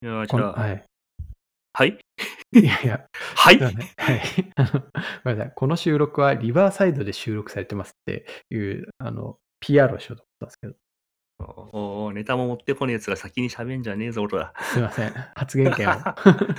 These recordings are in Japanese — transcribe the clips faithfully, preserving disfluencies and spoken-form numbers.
いや、じこんゃあはい。 はい？ いやいや、 はい？ すいません。はい。あの、ごめんなさい。この収録はリバーサイドで収録されてますっていう、あの、ピーアール をしようと思ったんすけど。 おおお、ネタも持ってこねえ奴が先に喋んじゃねえぞ、おら。 すいません、発言権を。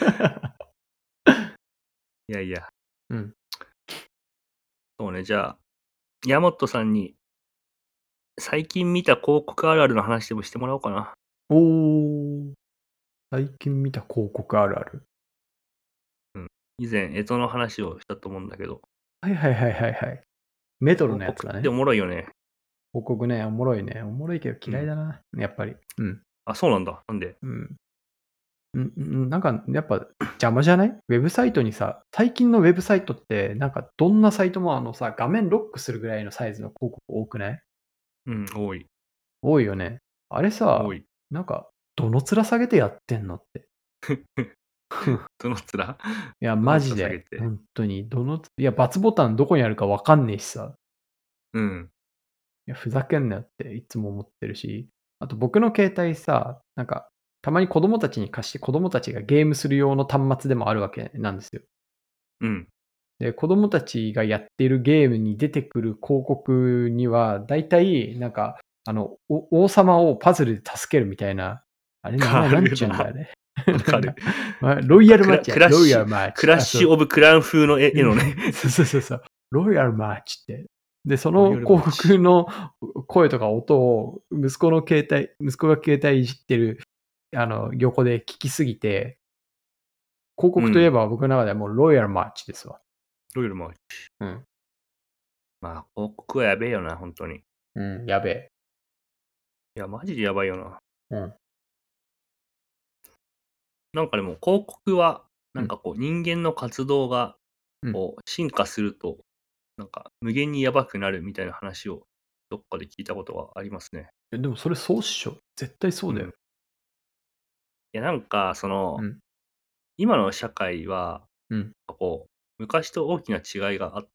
いやいや。 うん。 そうね、じゃあ、ヤモトさんに最近見た広告あるあるの話でもしてもらおうかな。 おお。最近見た広告あるある。 うん。以前、干支の話をしたと思うんだけど。 はいはいはいはいはい。メトロの広やつだね。 告っておもろいよね。 広告ね、おもろいね。おもろいけどうん。 嫌いだな、やっぱり。うん。 あ、そうなんだ。なんで？ うん。うん、うん、なんかやっぱ邪魔じゃない？ウェブサイトにさ、最近のウェブサイトって、なんかどんなサイトもあのさ、画面ロックするぐらいのサイズの広告多くない？ うん、多い。 多いよね。あれさ、 多い。 なんか、どの面下げてやってんのって。 どの面？ いや、 どのマジで、 面下げて。 ほんとに、どのいや、×ボタンどこにあるか分かんねえしさ。 うん。 いや、ふざけんなよっていつも思ってるし、あと僕の携帯さ、なんか、たまに子供たちに貸して、子供たちがゲームする用の端末でもあるわけなんですよ。 うん。 で、子供たちがやっているゲームに出てくる広告には、だいたいなんか、あの、お王様をパズルで助けるみたいな、あれ名前なんあるな。 ちゅうんだあれ。 わかる。 ま、ロなんかクイヤルマッチや、 ラクラッシュロイヤルマッチ。あ、 クラッシュそう。 オブクラン風の絵絵のね。 そうそうそうそう。ロイヤルマッチって。で、そロイヤの広ルマッチ。 告の声とか音を息子の携帯息子が携帯いじってる、あの、横で聞きすぎて広告といえうん。 ば僕の中ではもうロイヤルマッチですわ。 ロイヤルマッチ。 うん。 まあ、広告はやべえよな、ほんとに。 うん、やべえ。 いや、マジでやばいよな。 うん。 なんかでも、広告は、なうん。 んかこう、人間の活動が、 うん。 こう、進化すると、なんか無限にやばくなるみたいな話を、どっかで聞いたことがありますね。 え、でもそれそうっしょ。絶対そうだよ。 うん。いや、なんか、その、 うん。 今の社会は、 うん。 あ、こう、昔と大きな違いがあって、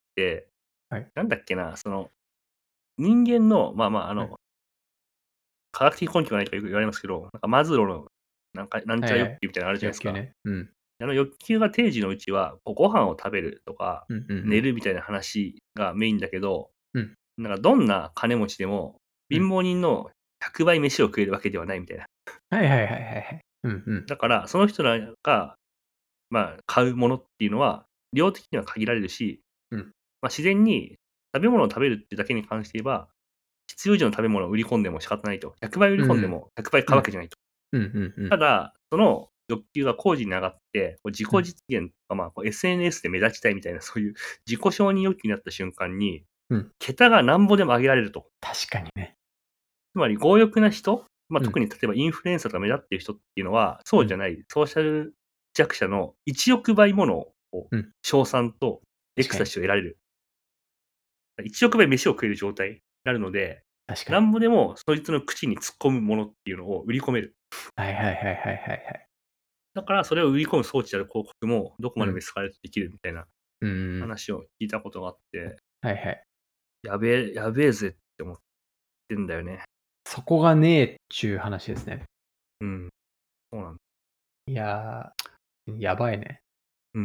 はい。 なんだっけな、その、人間の、まあまあ、あはい。 の科学的根拠がないとかよく言われますけど、なんかマズローの、なんかなんちゃらはいはい。 欲求みたいなのあるじゃないですか。 欲求ね。うん。 あの欲求が定時のうちは、こうご飯を食べるとか、 うんうんうん。 寝るみたいな話がメインだけど、 うん。 なんかどんな金持ちでも、 うん。 貧乏人のひゃくばい飯を食えるわけではないみたいな。 はいはいはいはいはい。うんうん。 だから、その人らが、まあ、買うものっていうのは、量的には限られるし、 うん。 ま、自然に食べ物を食べるっていうだけに関して言えば、必要以上の食べ物を売り込んでも仕方ないと。ひゃくばい売りうんうん。 込んでもひゃくばいうん。 買うわけじゃないと。 うんうんうん。 ただ、その欲求が高次に上がって、こう自己うん。 実現とか、まあ、こう エスエヌエス で目立ちたいみたいな、そういう自己承認欲求になった瞬間に、 うん。 桁がなんぼでも上げられると。 確かにね。 つまり強欲な人、ま、 うん。 特に例えばインフルエンサーとか目立っている人っていうのは、そうん。 うじゃない、ソーシャル弱者のいちおくばいものをうん。 称賛とエク確かに。 サシーを得られる。いちおくばい飯を食える状態になるので、 確かに。 なんぼでもそいつの口に突っ込むものっていうのを売り込める。 はいはいはいはいはいはい。 だからそれを売り込む装置である広告も、どこまでもうん。 エスカレートできるみたいなうんうんうん。 話を聞いたことがあって、 はいはい。 やべえやべえぜって思ってんだよね。 そこがねえっちゅう話ですね。 うん。そうなんいや、やばいね。 うん。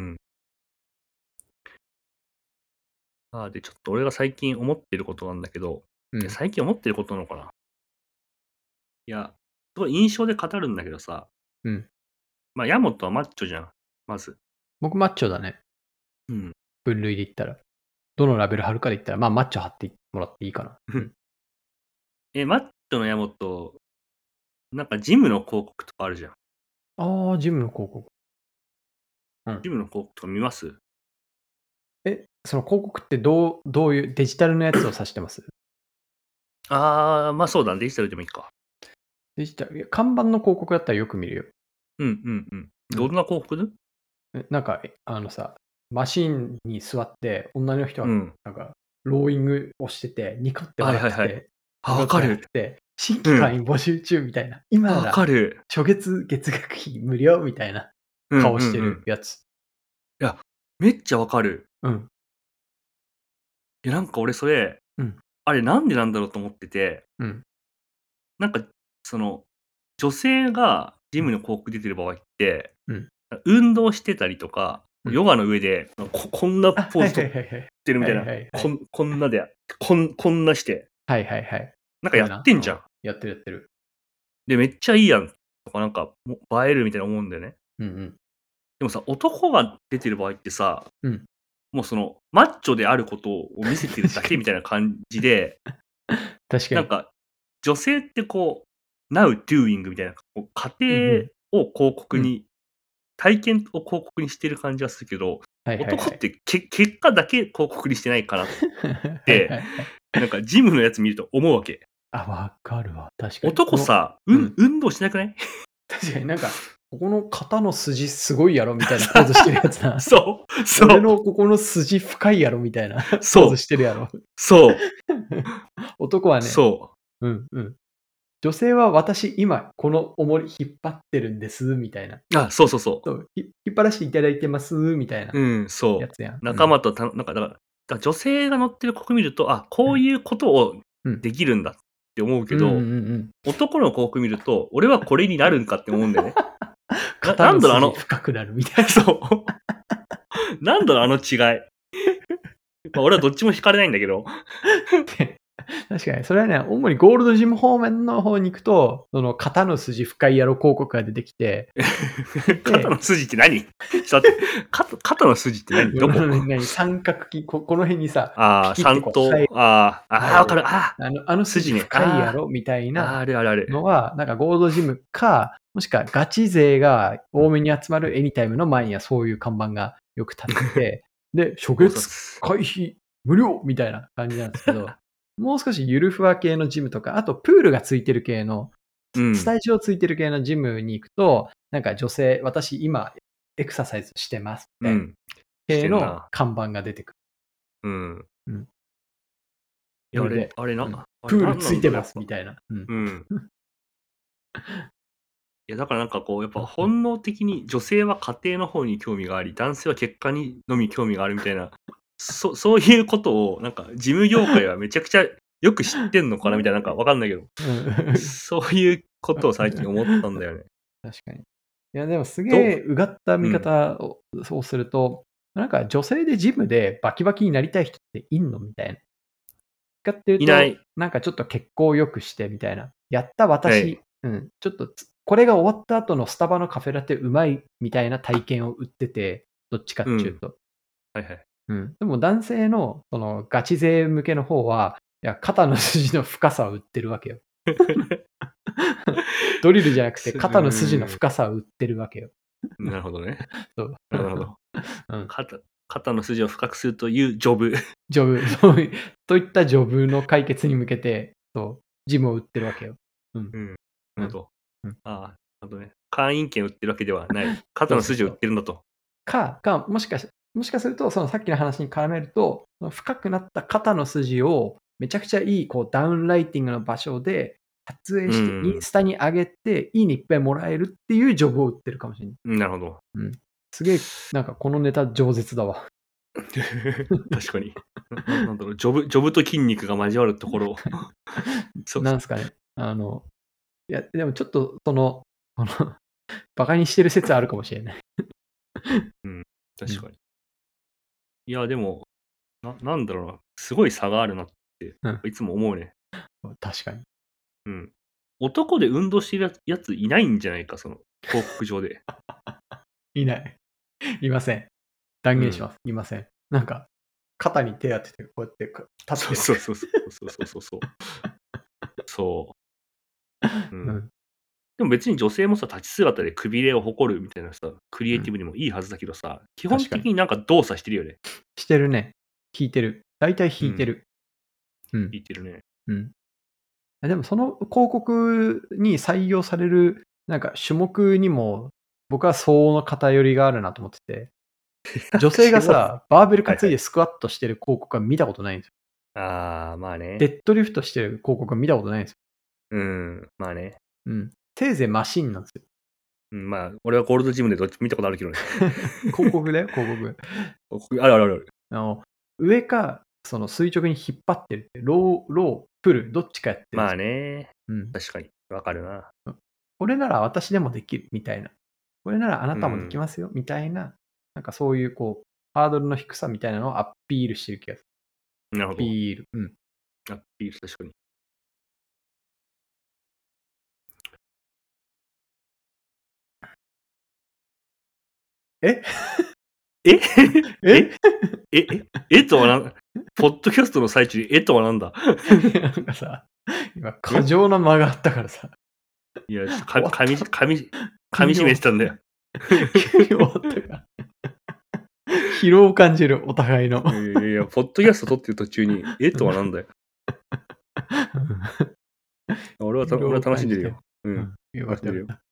ああ、で、ちょっと俺が最近思ってることなんだけど、いや、 うん。 最近思ってることなのかな。いや、すごい印象で語るんだけどさ、 うん。 ま、ヤモトはマッチョじゃん、まず。 僕マッチョだね。 うん。 分類で言ったら。どのラベル貼るかで言ったら、まあ、マッチョ貼ってもらっていいかな。うん。 え、マッチョのヤモト、なんかジムの広告とかあるじゃん。 ああ、ジムの広告。うん。 ジムの広告とか見ます？ え、その広告ってどうどういうデジタルのやつを指してます？ ああ、ま、そうだね、デジタルでもいいか。 デジタルいや、看板の広告だったらよく見るよ。 うんうんうん。 うん。 どんな広告？ え、なんか、え、あのさ、マシンに座って、女の人がうん。 なんか、ローイングをしてて、ニコってはいはいはい。 笑ってて、 あ、 ニコって分かる。 笑ってて、新規うん。 会員募集中みたいな、今な分らかる。 初月月額費無料みたいなうん顔してうんうん。 るやつ。 いや、めっちゃ分かる。 うん。 いや、なんか俺それ、 うん。 あれなんでなんだろうと思ってて、 うん。 なんか、その、女性がジムの広告出てる場合って、 うん。 運動してたりとか、 うん。 ヨガの上で、ここんなあ、 ポーズ取っはいはいはいはい。 てるみたいな、 はいはいはい。 こんこんなで、こんこんなして、 はいはいはい。 なんかやあるな。うん。 ってんじゃん。 やってるやってる。 で、めっちゃいいやんとか、なんか、も映えるみたいな思うんだよね。 うんうん。 でもさ、男が出てる場合ってさ、 うん。 もうその、マッチョであることを見せてるだけみたいな感じで、 確かに。 なんか、女性ってこう、now doing みたいな、こう過うんうん。 程を広告うん。 に、体験を広告にしてる感じはするけど、 はいはいはい。 男ってけ結果だけ広告にしてないかなっはいて、 はいはい。 なんかジムのやつ見ると思うわけ。 あ、わかるわ。確かに。この男さ、ううん。 ん運動しなくない？ 確かになんか、ここの肩の筋すごいやろみたいなポーズしてるやつな。 そう、そう、 俺のここの筋深いやろみたいなポーズそう、 してるやろ。 そう、 男はね、 そうんうん。女性は私今この重り引っ張ってるんですみたいな。 う。あ、そうそうそそう、ひ引っ張らしていただいてますみたいなう。うん、そやつやん。 う。 うん。 仲間とたなんかだから、だから女性が乗ってる広告見ると、あ、こうん。 ういうことをうん。 できるんだって思ううんうんうんけど、 うん。 男の広告見ると、俺はこれになるんかって思うんだよね。な肩のなんだろう、あの筋深くなるみたいな。 そう。なんだろう、あの違い。まあ、俺はどっちも惹かれないんだけど。 で、確かにそれはね、主にゴールドジム方面の方に行くと、その肩の筋深いやろ広告が出てきて、で、 肩の筋って何？ちょっと待って、肩肩の筋って何？どこ？ 何三角筋、ここの辺にさ、 ああ、 ピキって三頭。 こう生えああ、ああ、わか入る。 る。ああ、 あのあの筋筋ね。 深いやあろみたいあ、ああ、 なあるあるある。 のは、なんかゴールドジムか、もしくはガチ勢が多めに集まるエニタイムの前にはそういう看板がよく立ってて、で、初考月察。 会費無料みたいな感じなんですけど、もう少しゆるふわ系のジムとか、あとプールがついてる系の、 うん、 スタジオついてる系のジムに行くと、なんか女性、私今エクササイズしてますみたいなうん。して系のんな。 看板が出てくる。 うん。 うん。 いや、あれそれで、 あれなうん。 あれプールなんなんだろう、やついてまっぱ。 すみたいな。うん。 うん。いや、だからなんかこう、やっぱ本能的に女性は家庭の方に興味があり、男性は結果にのみ興味があるみたいな、そそういうことをなんか事務業界はめちゃくちゃよく知ってんのかなみたいな、なんかわかんないけど、 うん。 そういうことを最近思ったんだよね。 確かに。いや、でもすどうげえうがった見うん。 方ををすると、なんか女性でジムでバキバキになりたい人っていんのみたいな。かっていうと、 いない。 なんかちょっと血行を良くしてみたいな。やったはい。 私、うん、ちょっとつこれが終わった後のスタバのカフェラテうまいみたいな体験を売ってて、どっちかっうん。 ちゅうと。 はいはい。 うん。でも男性のそのガチ勢向けの方は、いや、肩の筋の深さを売ってるわけよ。ドリルじゃなくてすう肩の筋のーん。 深さを売ってるわけよ。 なるほどね。 そう。 なるほどなるほど。 うん。 肩肩の筋を深くするというジョブ。 ジョブ、そういといったジョブの解決に向けて、そう、ジムを売ってるわけよ。うん。 うん。 うん。 なるほど。 うん。 ああ、なるほどね。会員権売ってるわけではない。肩の筋を売っそうそうそう。 てるんだと。 かか、もしかしもしかすると、そのさっきの話に絡めると、その深くなった肩の筋をめちゃくちゃいいこうダウンライティングの場所で撮影うしてインん。 スタに上げて、いいねいっぱいもらえるっていうジョブを売ってるかもしれない。 なるほど。 うん。すげえ、なんかこのネタ饒舌だわ。 確かに。なななんだろう、ジョブジョブと筋肉が交わるところ。そうなんすかね、あの、いや、でもちょっとその、このバカにしてる説あるかもしれない。 うん、 うん。 確かに。いや、でも、ななんだろうな、すごい差があるなってうん。 いつも思うね。 確かに。 うん。男で運動してるやつやついないんじゃないか、その広告上で。 いない。いません。断うん。 言します。いません。なんか、肩に手当ててこうやってか立ってる。 そうそうそうそうそうそうそうそう。そう。ううん。 ん。 でも別に女性もさ、立ち姿でくびれを誇るみたいなさ、クリエうん。 イティブにもいいはずだけどさ、基本確かに。 的になんか動作してるよね。 してるね。引いてる。大体うん、 引いてる。うん。 聞いてるね。 うん。あ、でもその広告に採用される、なんか種目にも、僕は相応の偏りがあるなと思ってて、女性が種目さ、バーベル担いではいはい。 スクワットしてる広告は見たことないんですよ。 ああ、まあね。 デッドリフトしてる広告は見たことないんですよ。 うん、まあね。 うん。せいぜいマシンなんですよ。 うん、まあ、俺はゴールドジムでどっちも見たことあるけどね。 広告だよ、広告。 あるあるある。 あの、上か、その垂直に引っ張ってるって、ローロー、プル、どっちかやってるんでまあすよ。 ね。 うん。 確かに。わかるな。 うん。 これなら私でもできるみたいな。これならあなたもできますよみたいな、なんかそういうこう、ハードルの低さみたいなのをアピールしてる気がする。 なるほど。 アピール。うん。 アピール、確かに。 ええええええとはなんポッドキャストの最中にえとはなんだなんかさ、今、過剰な間があったからさ。 いや、ちょっとか噛み、噛み、噛み締急にめてたんだよ。 急に終わったから。疲労を感じる、お互いの。 いやいや、ポッドキャスト撮ってる途中に、えとはなんだよ。俺はた俺は楽しんでるよ。う。 うんん。よかったよかった。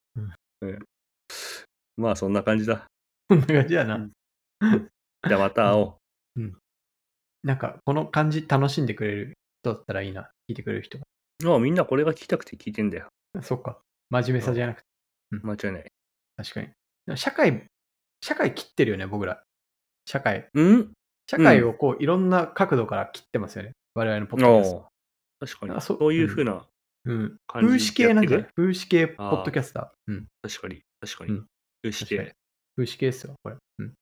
まあ、そんな感じだ。 こんな感じやな。 うんじゃあまた会おなんか、この感じ楽しんでくれる人だったらいいな。聞いてくれる人が。 う。まあ、みんなこれが聞きたくて聞いてんだよ。 そっか。真面目さじゃなくて。 間違いない。 確かに。でも社会、社会切ってるよね、僕ら。社会。 うん社会をこう、いろんな角度から切ってますよね。我々のポッドキャスト。 ああ、確かに。 あそそういうふうなうん。 感じ風刺系なんじゃないやって風刺系ポッドキャスター。うん。 確かに、確かにうん。 よし確かにて、 風刺系ですよ、これ。うん。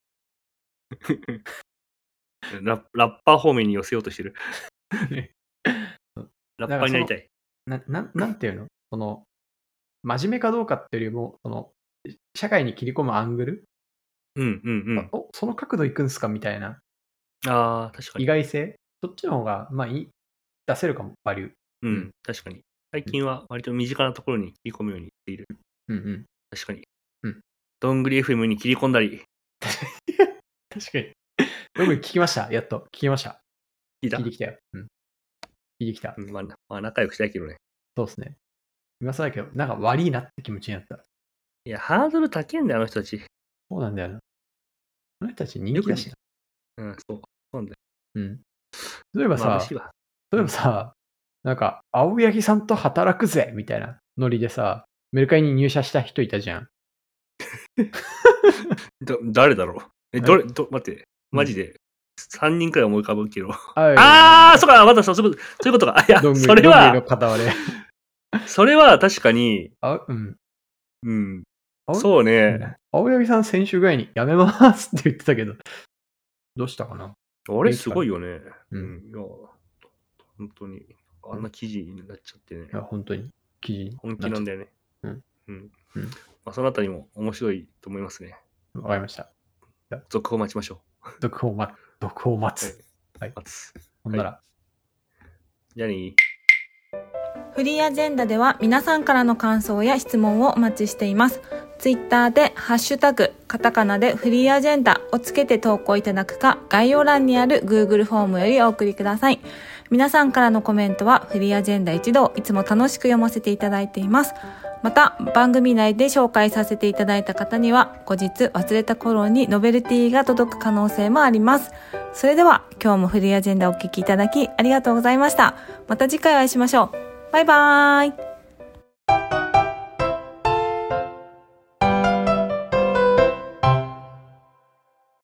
ララッパー方面に寄せようとしてる。ラッパーになりたい。 な、ななんていうのその、真面目かどうかっていうよりも、その、社会に切り込むアングル、 うんうんうん。 お、その角度行くんすかみたいなああ、確か意に。 外性そっちの方が、まあいい、出せるかも、バリュー。 ううんん、 確かに。最近は割と身近なところに切り込むようにしている。 うんうん。 確かに。 うんどんぐり エフエム に切り込んだり。 確かに。どこに聞きましたやっと。聞きました。 聞いた聞いてきたよ。うん。聞いてきた。 うんまあ、まあ、仲良くしたいけどね。 そうですね。今更だけど、なんか悪いなって気持ちになった。 いや、ハードル高いんだよ、あの人たち。 そうなんだよな。あの人たち人気だしな。 うん、そう。そうなんだよ。 うん。例えばさ、 まぶしいわ。 例えばさ、なんか、青柳さんと働くぜみたいなノリでさ、メルカリに入社した人いたじゃん。 だ誰だろうえ、どれ、ど、待って、マジで、さんにんくらい思い浮かぶけど。ああ、そうか、またそうそういうことそういうことか。いや、 どんぐりそれどんぐりのは、 片割れ。 それは確かに、 あ、うん。 うん。 あそううんね。 青柳さん先週ぐらいに辞めますって言ってたけど、どうしたかなあれすごいよね。 ううんん。いや、本当に、あんな記事になっちゃってねい。や、本当に、記事に本気なんだよね。 うん。 うん。 うんまあ、そのあたりも面白いと思いますね。 わかりました。 続報待ちましょ続報を待つ。続報を待つ。はい。 う。待つ。 ほんなら、 じゃあね。 フリーアジェンダでは皆さんからの感想や質問をお待ちしています。ツイッターでハッシュタグカタカナでフリーアジェンダをつけて投稿いただくか、概要欄にある Google フォームよりお送りください。皆さんからのコメントはフリーアジェンダ一同いつも楽しく読ませていただいています。また番組内で紹介させていただいた方には後日忘れた頃にノベルティが届く可能性もあります。それでは今日もフリーアジェンダをお聞きいただきありがとうございました。また次回お会いしましょう。バイバーイ。